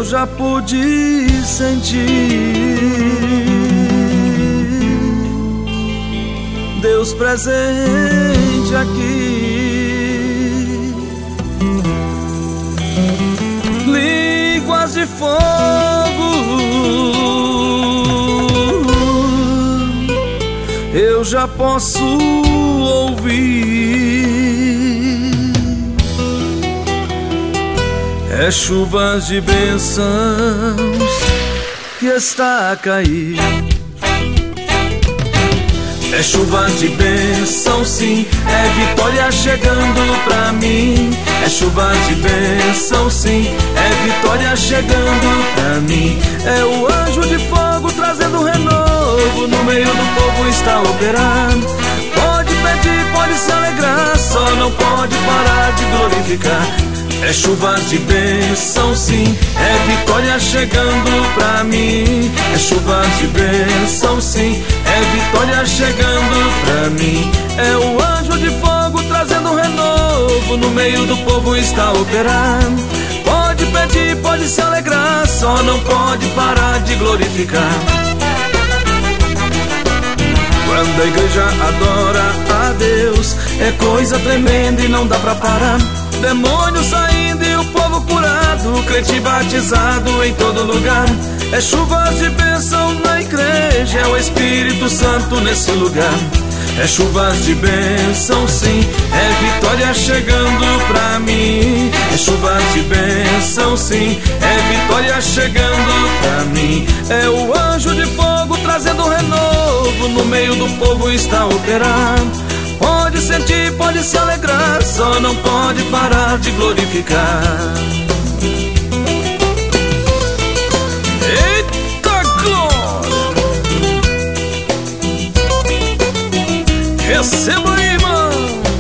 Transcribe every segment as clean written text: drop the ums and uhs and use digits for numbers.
já pude sentir Deus presente aqui. Línguas de fogo eu já posso ouvir. É chuvas de bênçãos que está a cair. É chuvas de bênção, sim, é vitória chegando pra mim. É chuvas de bênção, sim, é vitória chegando pra mim. É o anjo de fogo trazendo renovo, no meio do povo está operando. Pode pedir, pode se alegrar, só não pode parar de glorificar. É chuvas de bênção, sim, é vitória chegando pra mim. É chuvas de bênção, sim, é vitória chegando pra mim. É o anjo de fogo trazendo renovo, no meio do povo está operando. Pode pedir, pode se alegrar, só não pode parar de glorificar. Quando a igreja adora a Deus, é coisa tremenda e não dá pra parar. Demônio saindo e o povo curado, crente batizado em todo lugar. É chuvas de bênção na igreja, é o Espírito Santo nesse lugar. É chuvas de bênção, sim, é vitória chegando pra mim. É chuvas de bênção, sim, é vitória chegando pra mim. É o anjo de fogo trazendo renovo, no meio do povo está operando. Pode sentir, pode se alegrar, só não pode parar de glorificar. Eita glória! Receba aí, irmão!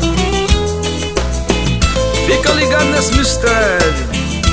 Fica ligado nesse mistério.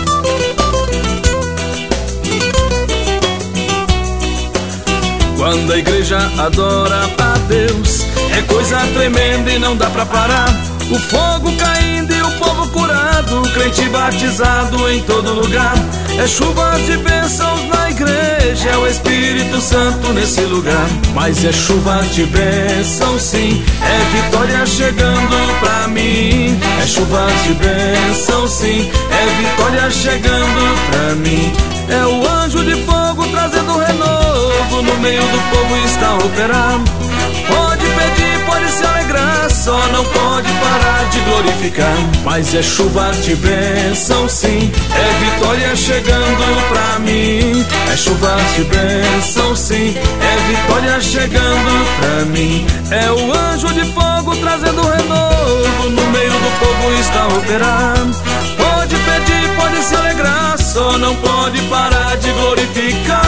Quando a igreja adora a Deus, é coisa tremenda e não dá pra parar. O fogo caindo e o povo curado, crente batizado em todo lugar. É chuvas de bênçãos na igreja, é o Espírito Santo nesse lugar. Mas é chuvas de bênção, sim, é vitória chegando pra mim. É chuvas de bênção, sim, é vitória chegando pra mim. É o anjo de fogo trazendo renovo, no meio do povo está operando. Pode pedir, pode se alegrar, só não pode parar de glorificar. Mas é chuva de bênção, sim, é vitória chegando pra mim. É chuva de bênção, sim, é vitória chegando pra mim. É o anjo de fogo trazendo renovo, no meio do povo está operando. Pode pedir, pode se alegrar, só não pode parar de glorificar.